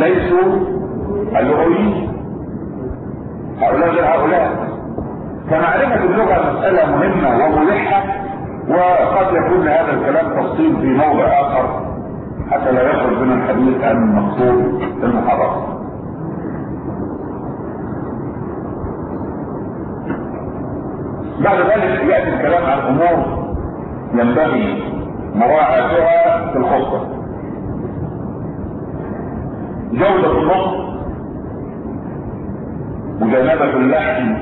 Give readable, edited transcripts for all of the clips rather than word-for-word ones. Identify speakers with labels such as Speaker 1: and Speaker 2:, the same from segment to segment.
Speaker 1: ليسوا اللغويين، هؤلاء غير هؤلاء. فمعرفة اللغة مسألة مهمة وملحة، وقد يكون هذا الكلام تفصيل في موضع آخر حتى لا يخرج من الحديث عن المقصود في المحاضرة. بعد ذلك يأتي الكلام عن أمور ينبغي مراعاتها في الخطبة. جودة النطق، مجانبة اللحن،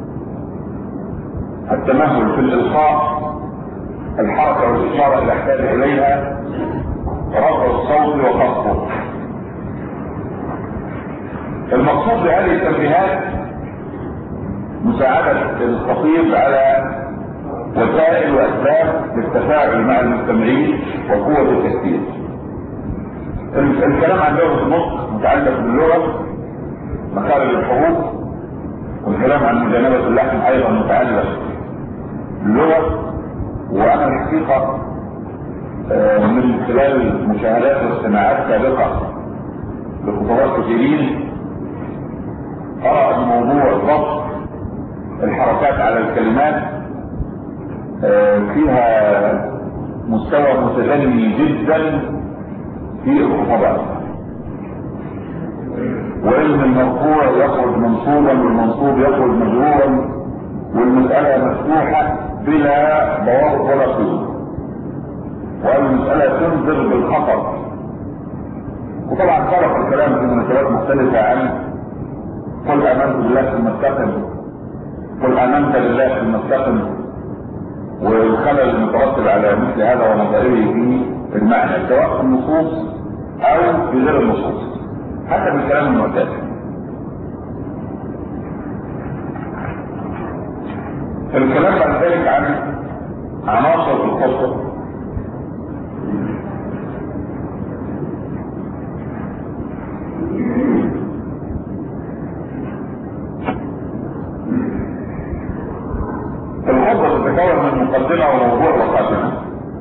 Speaker 1: التمهل في الإلقاء، الحركة والإشارة اللي يحتاج إليها، رفع الصوت وخفضه. المقصود بهذه التنبيهات مساعدة الخطيب على وسائل وأسباب للتفاعل مع المستمعين وقوة التأثير. الكلام عن لغة النطق متعلق باللغة، مخارج الحروف، والكلام عن مجانبة اللحن أيضا متعلق باللغة. وأنا الحقيقة من خلال مشاهدات واستماعات سابقة لخطباء كثيرين أرى أن موضوع ضبط الحركات على الكلمات فيها مستوى متدني جدا في الخطباء، وإن المرفوع يخرج منصوبا والمنصوب يخرج مجرورا، والمسألة مفتوحة بلا ضوابط ولا قيود، والمسألة تنذر بالخطر. وطبعا صرف الكلام في مناسبات مختلفة عن قل آمنت بالله ثم استقم، قل آمنت بالله ثم استقم، والخلل المترتب على مثل هذا ونظائره في المعنى سواء في النصوص أو في غير النصوص حتى بالكلام المعتاد. الكلام بعد ذلك عن عناصر الخطة. الخطة تتكون من مقدمة وموضوع وخاتمة.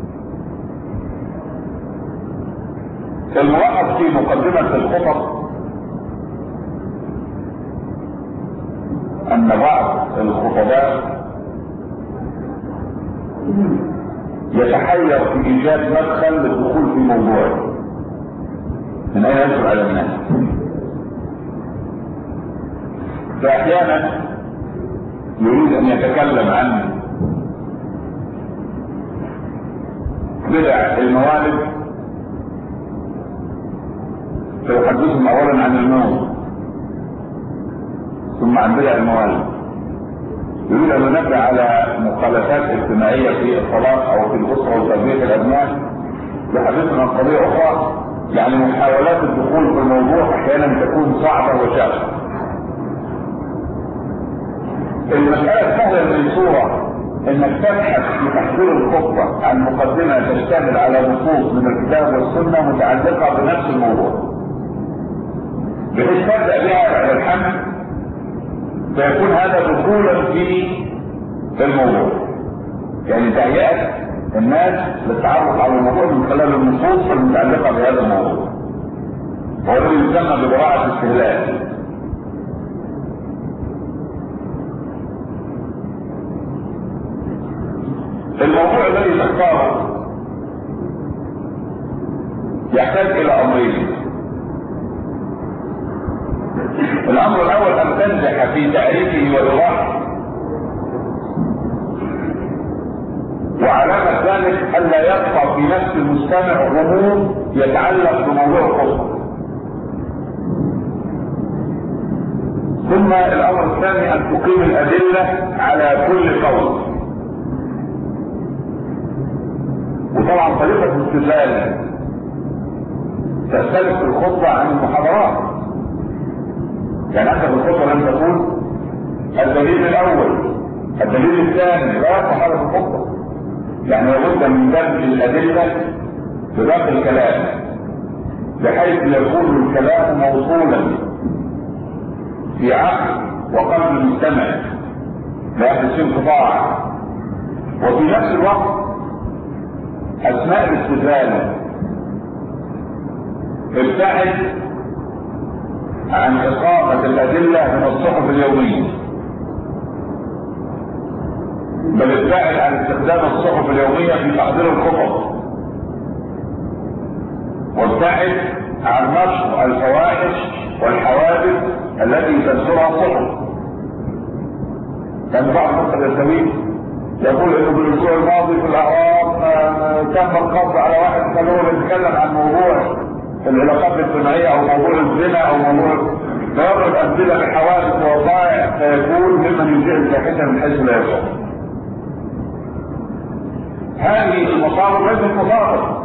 Speaker 1: الملاحظ في مقدمة الخطط أن بعض الخطباء يتحير في إيجاد مدخل للدخول في موضوعه من أين يدخل على الناس. فأحيانا يريد أن يتكلم عن بدع الموالد فيحدثهم أولا عن الموت ثم عن بدع الموالد. يريد أن ينبه على مخالفات اجتماعية في الطلاق أو في الأسرة وتربية الأبناء، يحدثنا عن قضية أخرى. يعني محاولات الدخول في الموضوع أحيانا تكون صعبة وشاقة. المسألة سهلة من صورة انك تبحث في تحضير الخطبة عن مقدمة تشتمل على نصوص من الكتاب والسنة متعلقة بنفس الموضوع، بحيث تبدأ بها على الحمد فيكون هذا دخولا في الموضوع، يعني تهيئة الناس للتعرف على الموضوع من خلال النصوص المتعلقة بهذا الموضوع، وهو الذي يسمى ببراءة الاستهلاك. الموضوع الذي تختاره يحتاج الى امرين. الامر الاول ان تنجح في تعريفه وايضاحه، وعلامة ذلك الا يبقى في نفس المستمع غموض يتعلق بموضوع الخطبة. ثم الامر الثاني ان تقيم الادلة على كل قول. وطبعا طريقة الاستدلال تختلف في الخطبة عن المحاضرات. يعني انت في الخطبة لم تقول الدليل الاول الدليل الثاني، لا يصح هذا في الخطبة. يعني لابد من دمج الادلة في باقي الكلام بحيث يكون الكلام موصولا في عقل وقلب المستمع لا يحدث انقطاع، وفي نفس الوقت اثناء الاستدلال ابتعد عن إقامة الأدلة من الصحف اليومية، بل ابتعد عن استخدام الصحف اليومية في تحضير الخطب، وابتعد عن نشر الفواحش والحوادث التي تنشرها الصحف. كان بعض الناس يستوي يقول انه بالاسبوع الماضي في الاعراب تم القبض على واحد كان هو بيتكلم عن موضوع العلاقات الاجتماعيه او موضوع الزنا او موضوع ضرب امثله بحوادث ووقائع فيكون ممن يذيع الفاحشه من حيث لا يشعر. هذه المصادر ليست مصادر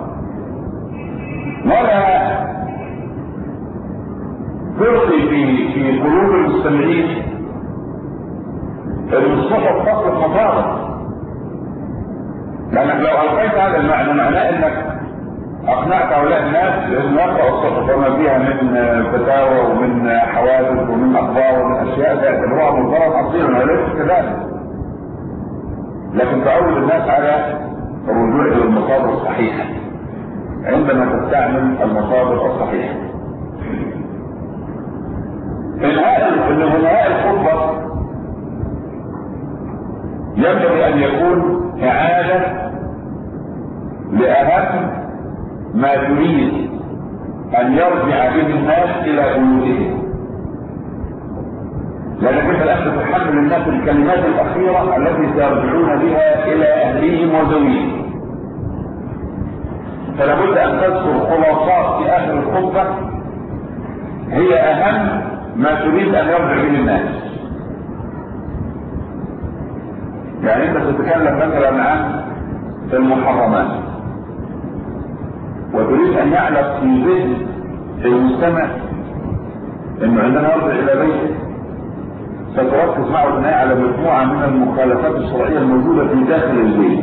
Speaker 1: ولا تلقي في قلوب المستمعين ان الصحف تصلح مصادر، لانك لو القيت هذا المعنى معناه انك اقنعت هؤلاء الناس بان يقرأوا الصحف وما فيها من فتاوى ومن حوادث ومن اخبار ومن اشياء تعتبروها منظرا اصيلا، وليس كذلك. لكن تعود الناس على الرجوع الى المصادر الصحيحه عندما تستعمل المصادر الصحيحه. انهاء الخطبه ينبغي ان يكون اعاده لاهم ما تريد ان يرجع به الناس الى بيوتهم، لانك انت الان تحمل الناس الكلمات الاخيره التي سيرجعون بها الى اهليهم وزوجهم، فلا بد ان تذكر خلاصات في اخر الخطبه هي اهم ما تريد ان يرجع به الناس. يعني انت تتكلم مثلا عن المحرمات وتريد ان يعلق في ذهن المستمع انه عندما يرجع الى بيته ستركز معه بناء على مجموعه من المخالفات الشرعيه الموجوده في داخل البيت،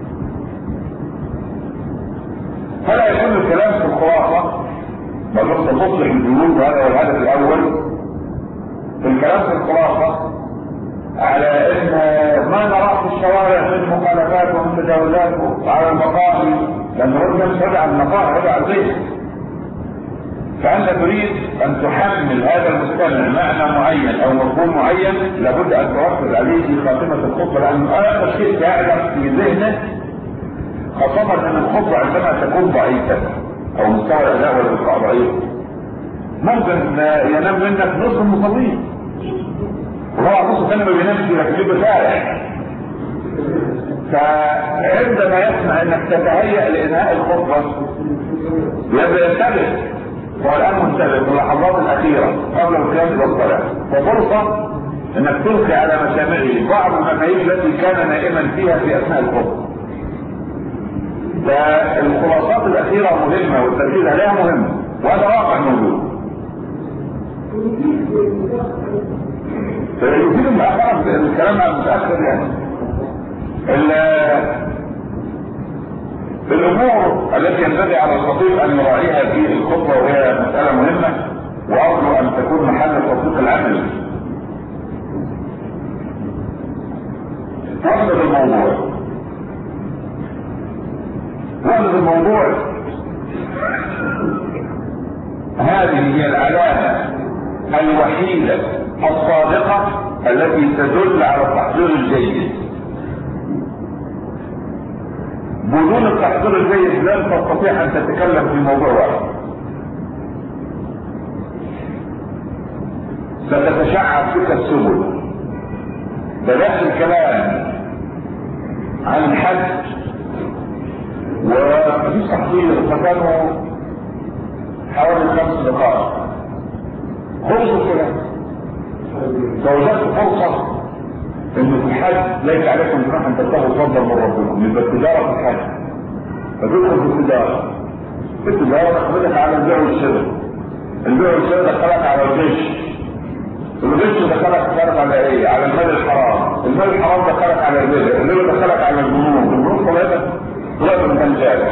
Speaker 1: فلا يكون الكلام في الخلاصه بل تصلح الجنود، وهذا هو الهدف الاول في الكلام في الخلاصه على ان ما نراه في الشوارع من مخالفات ومن تجاوزات على المقاهي، لان الرجل مش رجع المقاهي رجع البيت. فانت تريد ان تحمل هذا المستمع معنى معين او مفهوم معين لابد ان تركز عليه في خاتمه الخطبه، لان اخر شيء يعلق في ذهنه خاصه ان الخطبه عندما تكون ضعيفه او مستوى الاداء والالقاء ضعيف ممكن ينام منك نصف المصلين، وهو نص ثاني ما بينامش لكن يبقى سارح. فعندما يسمع انك تتهيأ لانهاء الخطبه يبدا ينتبه، هو الان منتبه في اللحظات الاخيره قبل القيام الى الصلاه، ففرصه انك تلقي على مسامعه بعض المفاهيم التي كان نائما فيها في اثناء الخطبه. فالخلاصات الاخيره مهمه والتركيز عليها مهم، وهذا واقع موجود. فيمكن المؤخرة الكلام عن المتأخر يعني الأمور التي ينبغي على الخطيب أن يراعيها في الخطبة وهي مسألة مهمة وأرجو أن تكون محل التطبيق العملي. وصل الموضوع هذه هي العلامة الوحيدة الصادقة التي تدل على التحضير الجيد. بدون التحضير الجيد لن تستطيع ان تتكلم في موضوع واحد، ستتشعب بك السبل. بدأت الكلام عن الحج ومفيش تحضير، فكانوا حوالي 5 دقائق خلصوا الكلام. فوجدت فرصة ان في الحج ليس عليكم جناح ان تتخذوا فضلا من ربكم، يبقى التجارة في الحج فتدخل في التجارة. التجارة تخرجك على البيع والشراء، البيع والشراء دخلك على الغش، الغش دخلك على ايه؟ على المال الحرام، المال الحرام دخلك على الربا، الربا دخلك على البنوك، البنوك طلعت من الجارة.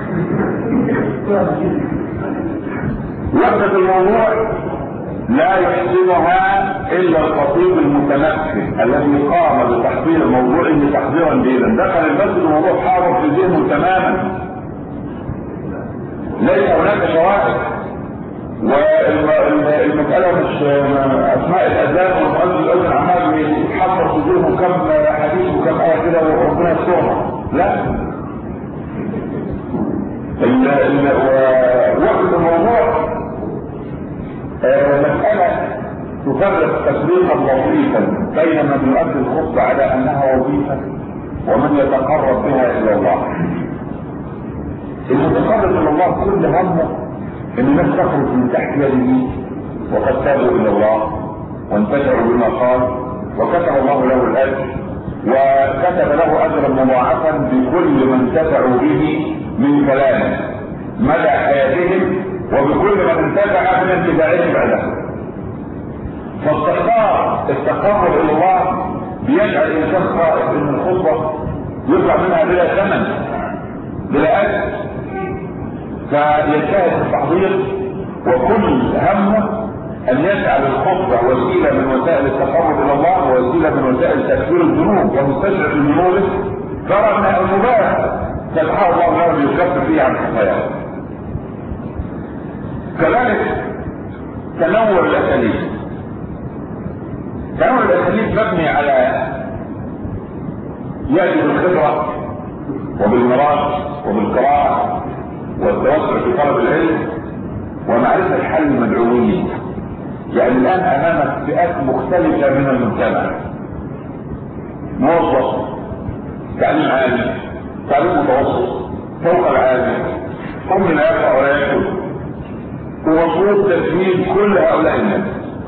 Speaker 1: وقت الموضوع لا يحسنها الا الخطيب المتمكن الذي قام بتحضير موضوعه تحضيرا جيدا. دخل المسجد الموضوع حاضر في ذهنه تماما، ليس هناك شواهد المسألة مش أسماء الأذان والمؤذن الأذن عمال يتحضر في ذهنه كم حديث وكم آية كده وربنا يسترها. لا. وقت الموضوع مسألة تفرق تفريقا لطيفا بين من يؤدي الخطبة على أنها وظيفة ومن يتقرب بها إلى الله. المتقرب إلى الله كل همه إن الناس تخرج من تحت يده وقد تابوا إلى الله وانتشروا بما قال وكتب الله له الأجر وكتب له أجرا مضاعفا بكل من انتفعوا به من كلامه مدى حياتهم وبكل من انتفع من انتفاعهم بعده. فاستقرار التقرب الى الله بيجعل الانسان خائف ان الخطوه يطلع منها بلا ثمن بلا اجر، فيجتهد في التحضير وكل همه ان يجعل الخطبه وسيله من وسائل التقرب الى الله ووسيله من وسائل تكفير الذنوب ومستشعر بذنوبه ترى انها المباح تبحث الله له ليكفر فيه عن خطاياه. كذلك تنوع الاساليب. تنوع الاساليب مبني على ياتي بالخبره وبالمراس وبالقراءه والتوسع في طلب العلم ومعرفه حل المدعوين. يعني الان امامك فئات مختلفه من المجتمع، موظف، تعليم عالي، تعليم متوسط، فوق العالي، هم لا يقرا ولا يكتب، ومطلوب تسويد كل هؤلاء الناس.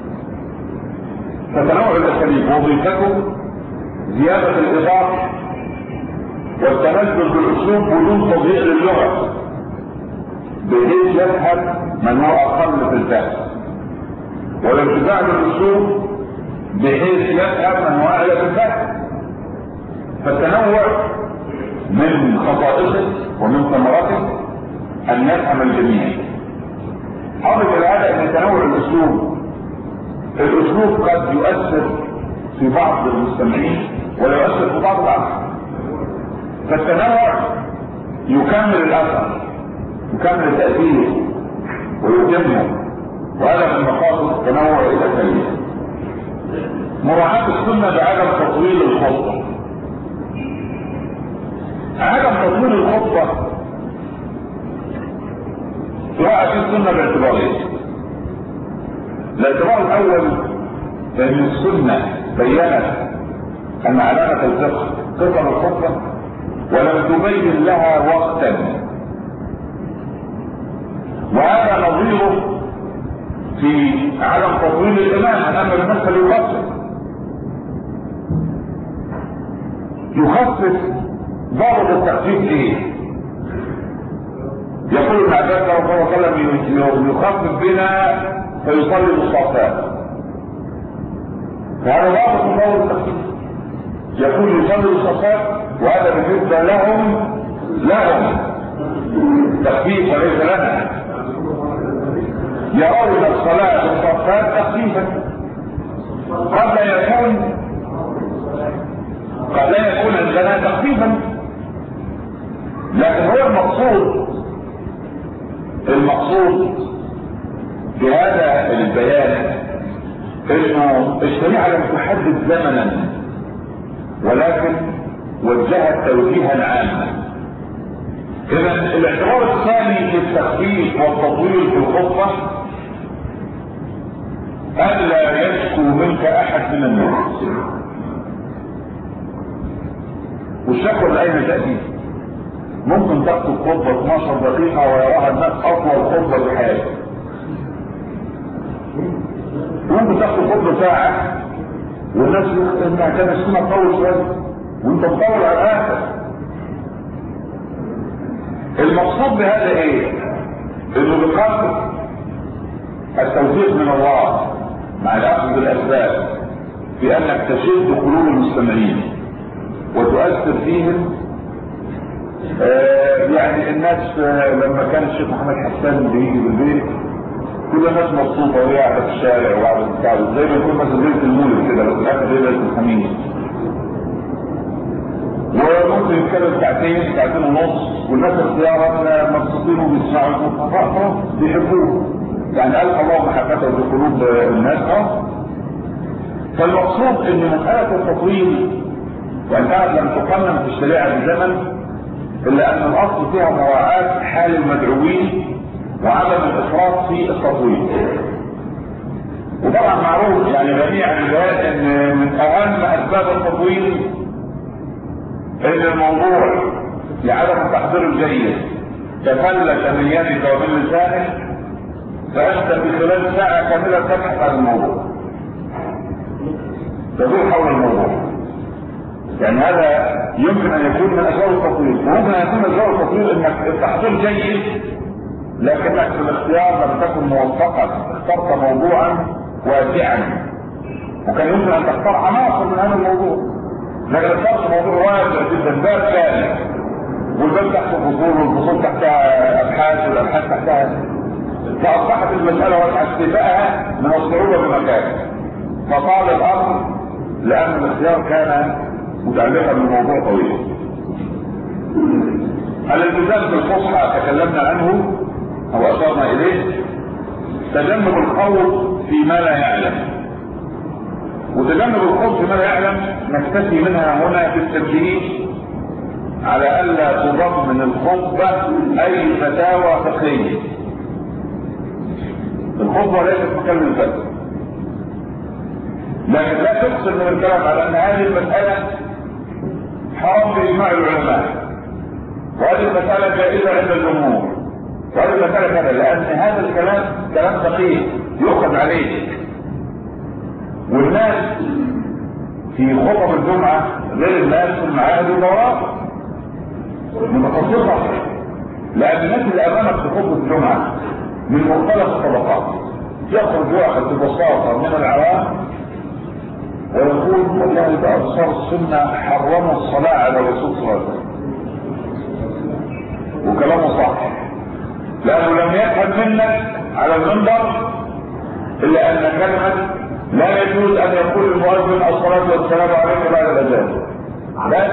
Speaker 1: فتنوع الاساليب وظيفته زياده الاضافه والتمدد بالاسلوب بدون تضييع للغه بحيث يفهم من هو اقل في الفهم، والارتفاع بالاسلوب بحيث يفهم من هو اعلى في الفهم. فالتنوع من خصائصه ومن ثمرته ان يفهم الجميع. حاضر الى هذا ان تنوع الاسلوب قد يؤثر في بعض المستمعين ولا يؤثر في بعض الاخر. فالتنوع يكمل الاثر، يكمل التاثير ويتمه، وهذا من مقاصد التنوع الاساليب. مراعاه السنه بعدم تطويل الخطبه. عدم تطويل الخطبه يقع في السنه باعتبارين. الاعتبار الاول ان السنه بينت ان علامه الفقه قصر الخطبه ولم تبين لها وقتا، وهذا نظيره في عدم تطويل الامام امام المسألة يخفف ضابط التخفيف ايه؟ يقول ابن عباس صلى الله عليه وسلم يخفف بنا فيصلي بالصفات، فهذا ضابط من ضابط التخفيف. يقول يصلي بالصفات وهذا بالنسبه لهم تخفيف وليس لنا. يرون الصلاه بالصفات تخفيفا قد لا يكون عندنا تخفيفا، لكن هو المقصود بهذا البيان انه الشريعه لم تحدد زمنا ولكن وجهت توجيها عاما. اذا الاعتبار الثاني في التخفيف والتطويل في الخطبه الا يشكو منك احد من الناس. والشكوى من اين تاتي؟ ممكن تكتب خطبه 12 دقيقه ويراها الناس اطول خطبه في حياتك. ممكن تكتب خطبه ساعه والناس انها كان السنه تطول شويه وانت تطول على الاخر. المقصود بهذا ايه؟ انه بقدر التوفيق من الله مع الاخذ بالاسباب في انك تشد قلوب المستمعين وتؤثر فيهم. يعني الناس لما كان الشيخ محمد حسان بيجي بالبيت كل الناس مبسوطه وهي قاعده في الشارع وقاعده بتتعب زي ما يكون مثلا ليله المولد كده، بس الاخر ليله الخميس، وممكن يتكلم ساعتين ونص والناس اختيارا مبسوطين وبيسمعوا خلاص بيحبوه. يعني ألقى الله محبته في قلوب الناس. فالمقصود ان مسألة التطويل وان كانت لم تقنن في الشريعة بزمن الا ان الاصل فيها مراعاة حال المدعوين وعدم الافراط في التطويل. وطبعا معروف يعني جميع الروايات ان من اهم اسباب التطويل ان الموضوع لعدم التحضير الجيد تفلت من يدك ومن لسانك فانت في خلال ساعة كاملة تبحث عن الموضوع تدور حول الموضوع. يعني هذا يمكن ان يكون من اسباب التطوير، وممكن ان يكون اسباب التطوير انك التحضير جيد لكنك في الاختيار لم تكن موفقا، اخترت موضوعا واسعا وكان يمكن ان تختار عناصر من هذا الموضوع، لكن اخترت موضوع واسع جدا باب كامل والباب تحته فصول والفصول تحتها ابحاث والابحاث تحتها، فاصبحت المساله واسعه استيفائها من الصعوبه بمكان، فطال الامر لان الاختيار كان متعلقا بموضوع طويل. الالتزام بالفصحى تكلمنا عنه او اشرنا اليه، تجنب الخوض فيما لا يعلم، وتجنب الخوض فيما لا يعلم نكتفي منها هنا في التنبيه على الا تضمن الخطبه اي فتاوى فقهيه. الخطبه ليست مكان الفتوى، لكن لا تقصر من الكلام على ان هذه المساله حرام باجماع العلماء، وهذه المساله جائزه عند الجمهور، وهذه المساله كذا، لان هذا الكلام كلام دقيق يؤخذ عليه. والناس في خطب الجمعه غير الناس في المعاهد والدورات متخصصه، لان الناس اللي امامك في خطبه الجمعه من مختلف الطبقات، يخرج واحد ببساطه من العوام ويقول والله ده انصار السنه حرموا الصلاه على الرسول صلى الله عليه وسلم، وكلامه صح، لانه لم يفهم منك على المنبر الا ان كلمه لا يجوز ان يقول المؤذن الصلاه والسلام عليك بعد الاذان، بس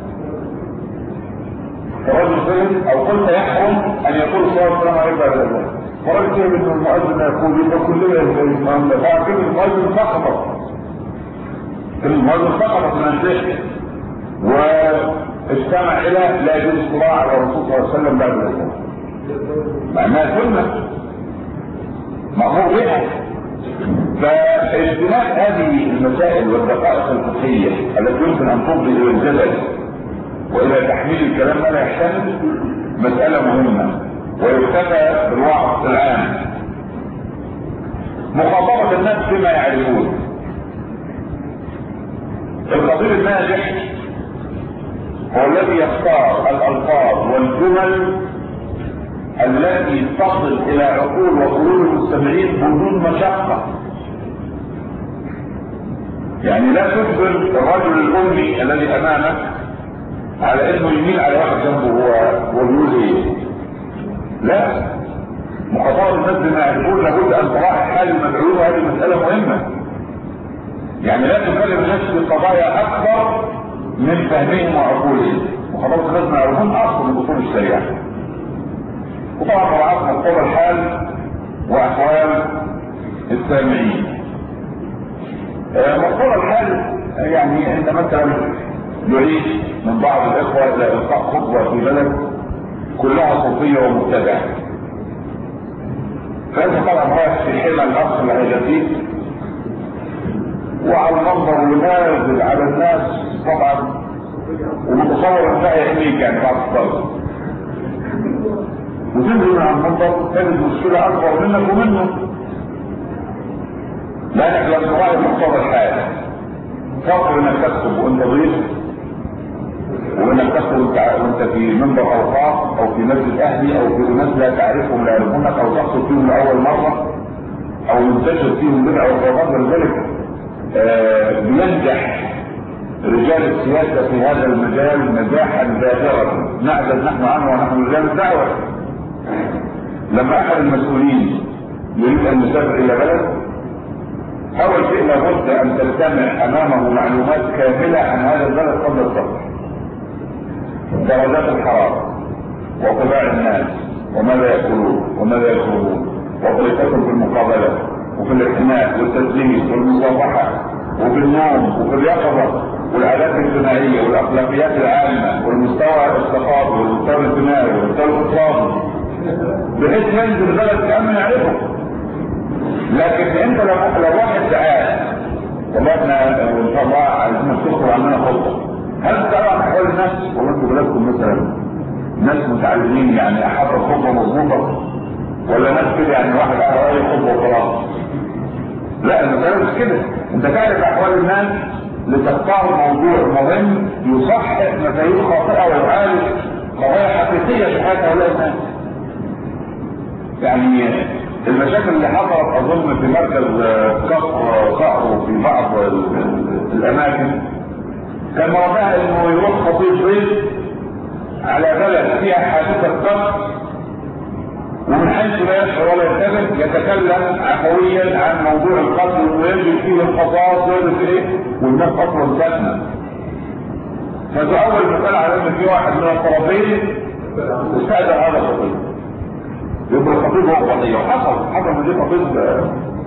Speaker 1: فرجل فهم او قلت يحرم ان يقول الصلاه والسلام عليك بعد الاذان، فرجل فهم ان المؤذن يقول يبقى كلنا يفهم، فاعتبر المؤذن سقطت، المؤذن سقطت من الذهن واستمع الى لا يجوز الصلاه على الرسول صلى الله عليه وسلم بعد الاذان، مع انها سنه مأمور بها. فاجتناب هذه المسائل والدقائق الفقهيه التي يمكن ان تفضي الى الجدل والى تحميل الكلام ما لا يحتمل مساله مهمه، ويكتفى بالوعظ العام. مخاطبه الناس بما يعرفون. الخطيب الناجح هو الذي يختار الالفاظ والجمل التي تصل الى عقول وقلوب المستمعين بدون مشقه. يعني لا تجبر الرجل الامي الذي امامك على انه يميل على واحد جنبه هو بيقول ايه. لا، مخاطبه الناس بما يعرفون لابد ان تراعي حال المدعوين، وهذه مساله مهمه. يعني لا تكلم الناس في قضايا اكثر من فهمهم وعقولهم. مخاطبه الناس بما يعرفون اصل من اصول الشريعه. وطبعا مراعاه مقتضى الحال واحوال السامعين. مقتضى الحال يعني انت مثلا يريد من بعض الاخوه الى القاء خطبه في بلد كلها صوفيه ومبتدعه، فانت طبعا رايح في حمى الاخ اللي هيجازيك وعلى المنظر ونازل على الناس طبعا، ومتصور ان ده يحميك يعني بعد الصلاه، وتنزل على المنظر تجد مشكله اكبر منك ومنه، لانك لم تراعي مقتضى الحال. فكر انك تكتب وانت ضيف، وانك تكتب وانت في منبر اوقاف او في مسجد اهلي او في ناس لا تعرفهم لا يعرفونك، او تقصد فيهم لاول مره او ينتشر فيهم بدعه وغير ذلك. بينجح رجال السياسه في هذا المجال نجاحا باهرا نعجز نحن عنه ونحن رجال الدعوه. لما احد المسؤولين يريد ان يسافر الى بلد، اول شيء لابد ان تجتمع امامه معلومات كامله عن هذا البلد قبل السفر. درجات الحراره وطباع الناس وماذا ياكلون وماذا يشربون وطريقه ثقة في المقابلة وفي الاعتماد والتسليم والمصافحة وفي النوم وفي اليقظة والعادات الاجتماعية والأخلاقيات العامة والمستوى الثقافي والمستوى الاجتماعي والمستوى الاقتصادي، بحيث ينزل البلد كأنه يعرفه. لكن انت لو واحد تعال والله احنا ان شاء الله عايزين تخرج عننا خطة، هل تعرف احوال الناس؟ والله انتوا بلادكم مثلا ناس متعلمين يعني احضر خطة مظبوطة، ولا ناس كده يعني واحد قاعد اي خطة وخلاص؟ لا المسألة مش كده، انت تعرف احوال الناس لتختار موضوع مهم يصحح مفاهيم خاطئة ويعالج قضايا حقيقية في حياة هؤلاء الناس. يعني المشاكل اللي حصلت اظن في مركز صقر في بعض الاماكن كان موضوعها انه يروح خطيب ضيف على بلد فيها حادثة قتل، ومن حيث لا يشعر ولا ينتبه يتكلم عفويا عن موضوع القتل ويجري فيه القصاص ويجري فيه ايه، والناس اصلا ساكنه. فاول مثال على ان في واحد من الطرفين استأذن هذا الخطيب، يبقى الخطيب هو قضيه، وحصل من دي خطيب.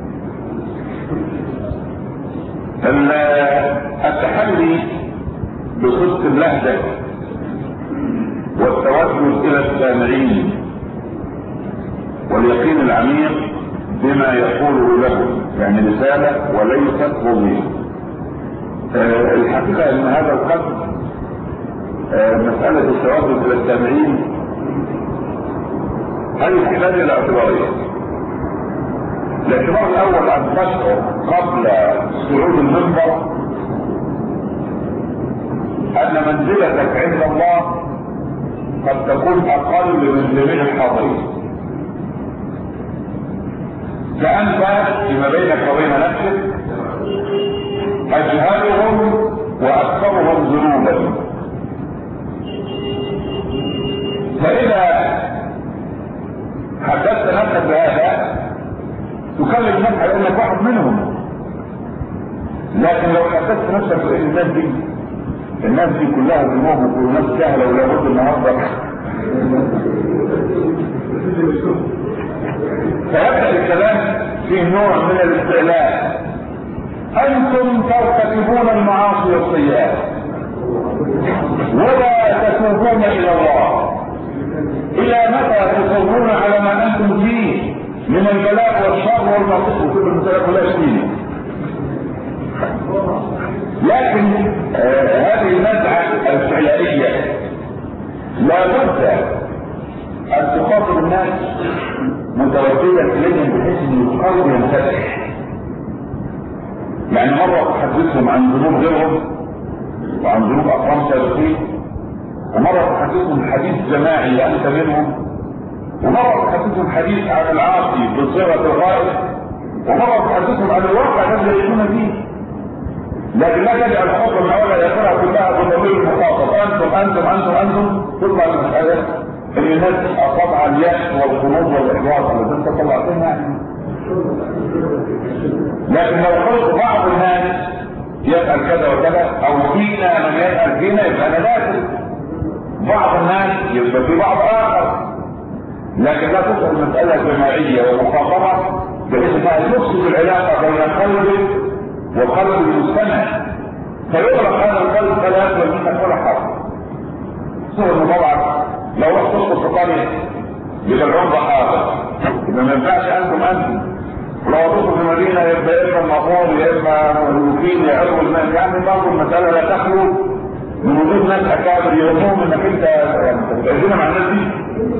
Speaker 1: التحلي بصدق اللهجه والتوجه الى السامعين واليقين العميق بما يقوله له، يعني رسالة وليست وظيفة. الحقيقة ان هذا القدر مسألة التوجه الى السامعين هذه تحتاج الى اعتبارين. الاعتبار الاول ان تشعر قبل صعود المنبر ان منزلتك عند الله قد تكون اقل من جميع الحاضرين. فأنت فيما بينك وبين نفسك أجهلهم وأكثرهم ذنوبا، فإذا حدثت نفسك بهذا تكلم نفسك على أنك واحد منهم. لكن لو حدثت نفسك بأن الناس دي كلها ذنوب وكل ناس جهلة ولا بد النهارده، فيبدأ الكلام فيه نوع من الاستعلاء. انتم ترتكبون المعاصي والسيئات ولا تتوبون الى الله، الى متى تصرون على ما انتم فيه من البلاء والشر والمعصيه وكل المسائل كلها شديده؟ لكن هذه النزعه الاستعلائيه لا بد ان تخاطب الناس متوجهة إليهم بحيث أن القلب ينفتح. يعني مرة تحدثهم عن ذنوب غيرهم وعن ذنوب أقوام سابقين، ومرة تحدثهم حديث جماعي أنت منهم، ومرة تحدثهم حديث عن العاصي بصيغة الغائب، ومرة تحدثهم عن الواقع الذي يعيشون فيه. لكن لا تجعل الخطوة الأولى يا ترى كلها بضمير المخاطب أنتم تطلع المسألة ان الناس اصابها اليأس والخمود والاحباط اللي انت طلعتها. لكن لو قلت بعض الناس يسأل كذا وكذا او فينا من يسأل فينا يبقى انا داخل، بعض الناس يبقى في بعض اخر، لكن لا تصل المسألة جماعية ومخاطبة بحيث انها تفسد العلاقة بين قلبك وقلب المستمع فيغلق هذا القلب فلا يقبل منك ولا حرف. صور طبعا لو رحت تدخل في قرية يبقى العمر حاضر، يبقى ما ينفعش انتم ولو تدخل في مدينة يبقى اما المقام يا اما الوكيل يا اول الناس، يعني برضه المسألة لا تخلو من وجود ناس اكابر يهمهم انك انت تتأذينا مع الناس دي.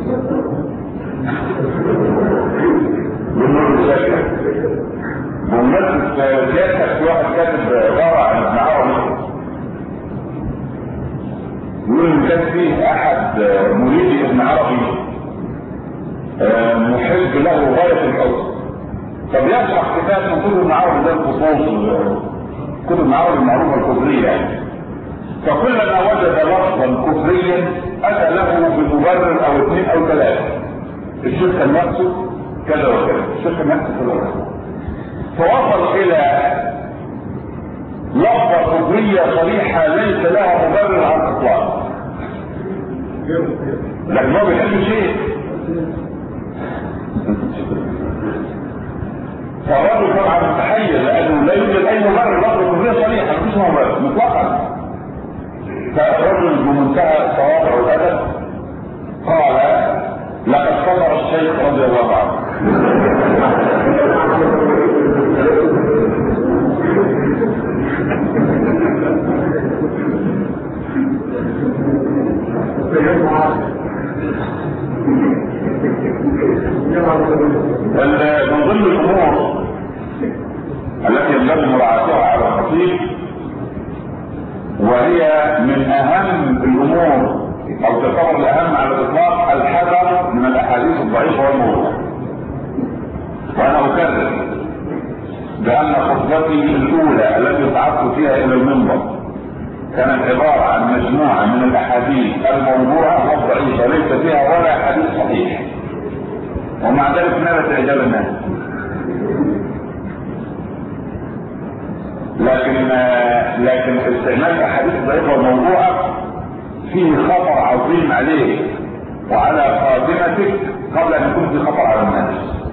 Speaker 1: بمناسبة سياسة في واحد كاتب عبارة عن ابن عربي يقول ان كان فيه احد مريدي ابن عربي محب له غاية الحب، فبيشرح كتاب من كتب ابن عربي ده الخصوص كتب ابن عربي المعروفة الكفرية يعني. فكلما وجد لفظا كفريا اتى له بمبرر او اثنين او ثلاثة. الشيخ كان نفسه كذا وكذا، الشيخ كان نفسه كذا وكذا، فوصل الى لفظة كفرية صريحة ليس لها مبرر على الاطلاق، لكن هو بيحب شيء. فالرجل طبعا متحير لانه لا يوجد اي مبرر لفظ كفريه صريحه، مفيش مبرر مطلقا. فالرجل بمنتهى التواضع والادب قال: لقد كفر الشيخ رضي الله عنه. من ضمن الامور التي ينبغي مراعاتها على الخطيب، وهي من اهم الامور او تعتبر الاهم على الاطلاق، الحذر من الاحاديث الضعيفه والموضوع. وانا اكرر بان خطبتي الاولى التي صعدت فيها الى المنبر كانت عباره عن مجموعه من الاحاديث الموضوعه والضعيفه ليس فيها ولا حديث صحيح، ومع ذلك نالت اعجاب الناس. لكن استعمال الاحاديث الضعيفه والموضوعه فيه خطر عظيم عليك وعلى خادمتك قبل ان يكون في خطر على الناس،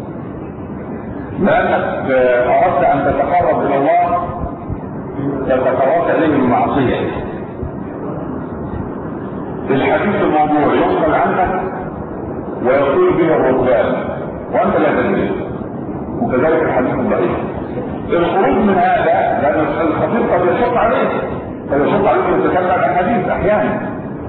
Speaker 1: لانك اردت ان تتقرب الى الله تتقربت اليه بالمعصيه. الحديث الموضوع ينقل عنك ويقول به الرهبان وانت لا تدري، وكذلك الحديث الضعيف. الخروج من هذا لان الخطيب قد يشق عليه ان يتكلم عن الحديث احيانا.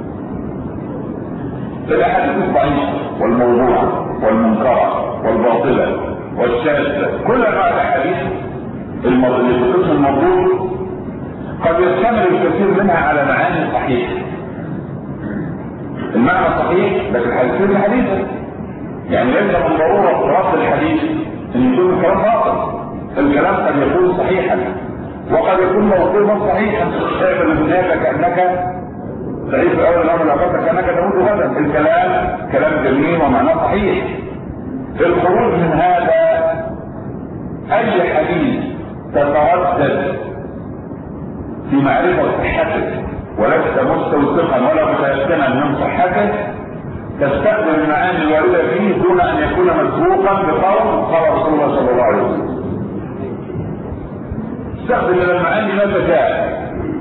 Speaker 1: الاحاديث الضعيفه والموضوعه والمنكره والباطله والشاذه، كل انواع الاحاديث اللي في قسم الموضوع قد يشتمل الكثير منها على معاني صحيحه. المعنى صحيح لكن الحديث حديثا، يعني ليس من ضروره رد الحديث ان يكون الكلام باطل. الكلام قد يكون صحيحا وقد يكون موضوعا صحيحا. شايف البنايه كانك تعيش في اول الامر الاخر كانك تموت غدا. الكلام كلام جميل ومعناه صحيح. الخروج من هذا اي حديث تتردد في معرفه صحته ولست مستوثقا ولا متيقنا من صحته تستخدم المعاني الوارده فيه دون ان يكون مسبوقا بقول قال رسول الله صلى الله عليه وسلم. استخدم من المعاني ما تشاء،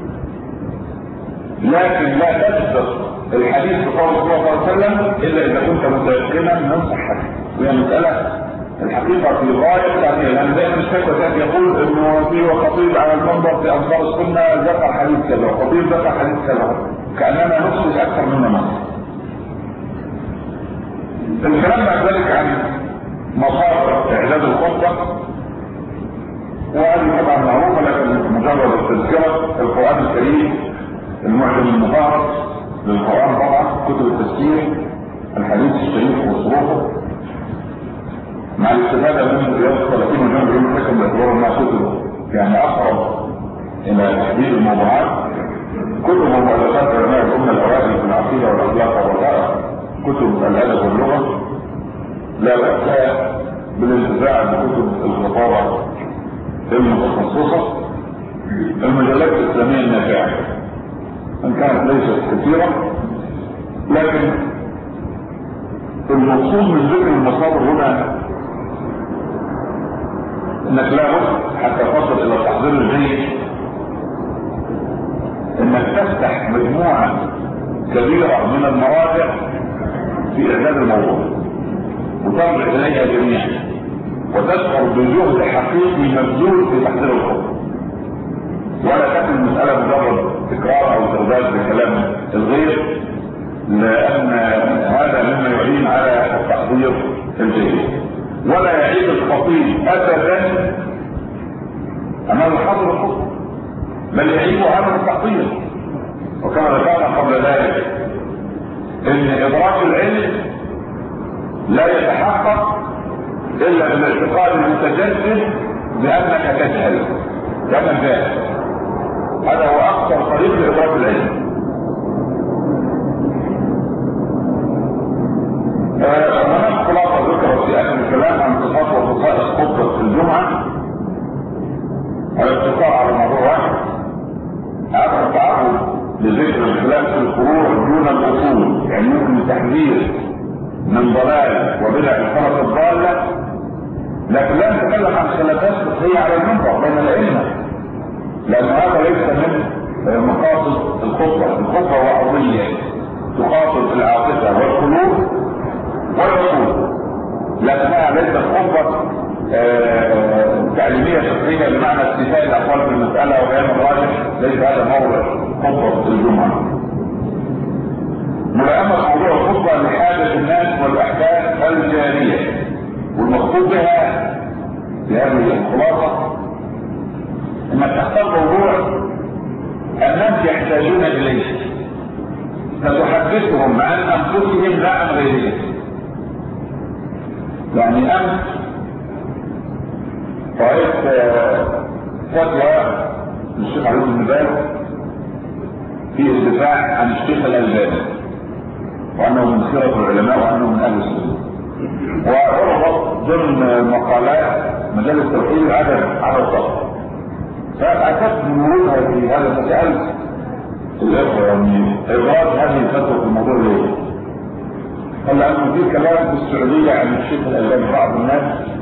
Speaker 1: لكن لا تسبق الحديث بقول صلى الله عليه وسلم الا اذا كنت متيقنا من صحته. وهي مساله الحقيقه في غايه التعليل، لان دائما الشيخ وسام يقول انه في خطيب على المنبر في انصار السنه ذكر حديث كذا وخطيب ذكر حديث كذا، كاننا نقصد اكثر مما نقصد. الكلام بعد ذلك عن مصادر اعداد الخطبه، وهذه طبعا معروفه لكن مجرد التذكره. القران الكريم، المعجم المطهر للقران طبعا، كتب التفسير، الحديث الشريف وصروفه، مع الاستفاده من رياض الصالحين وجامع ابن الحكم باعتبار انها كتب يعني اقرب الى تحديد الموضوعات. كتب ومؤلفات علماء الامه الاوائل في العقيده والاخلاق والرائع، كتب الادب واللغه، لا باس بالانتفاع بكتب الخطابه المتخصصه، المجلات الاسلاميه النافعه ان كانت ليست كثيره. لكن المقصود من ذكر المصادر هنا انك لا بد حتى تصل الى التحضير الجيد انك تفتح مجموعه كبيره من المراجع في اعداد الموضوع وترجع اليها جميعا وتشعر بجهد حقيقي مبذول في تحضير الخطبه، ولا تكن المساله مجرد تكرار او ترداد بكلام الغير، لان هذا مما يعين على التحضير الجيد. ولا يعيب الخطيب ابدا امام حاضر الخطبه، بل يعيب هذا التحضير. وكما ذكرنا قبل ذلك ان ادراك العلم لا يتحقق الا بالاعتقاد المتجدد بانك تجهل كما جاء. هذا هو اكثر طريق لادراك العلم. هناك خلاصه ذكرت في اخر الكلام عن صفات وخصائص خطبه الجمعه على الاقتصار على موضوع واحد. هذا التعرض لذكر الخلاف في الفروع دون الاصول، يعني يمكن التحذير من ضلال وبدع الفرق الضاله لكن لا نتكلم عن خلافات فقهيه على المنبر بين الائمه، لان هذا ليس من مقاصد الخطبه. الخطبه وعظيه تخاطب العاطفه والقلوب والعقول، لكنها ليست خطبه تعليميه فقهيه بمعنى استيفاء الاقوال في المساله وبيان الراجح. ليس هذا موضوع خطبه الجمعه. ملائمه موضوع الخطبه لحاجه الناس والاحداث الجاريه، والمقصود بها في هذه الخلاصه انك تختار موضوع الناس يحتاجون اليه، فتحدثهم عن انفسهم لا عن غيرهم. يعني امس رأيت فتوى للشيخ علي بن باز في الدفاع عن الشيخ الألباني وأنه من خيرة العلماء وأنه من أهل السنة، وربط ضمن مقالات مجال التوحيد عدد صفحات. فأعتقد من وجودها في هذا المسائل الإخوة يعني إبراز هذه الفتوى في الموضوع ليه؟ قال أنه في كلام في السعودية عن الشيخ الألباني بعض الناس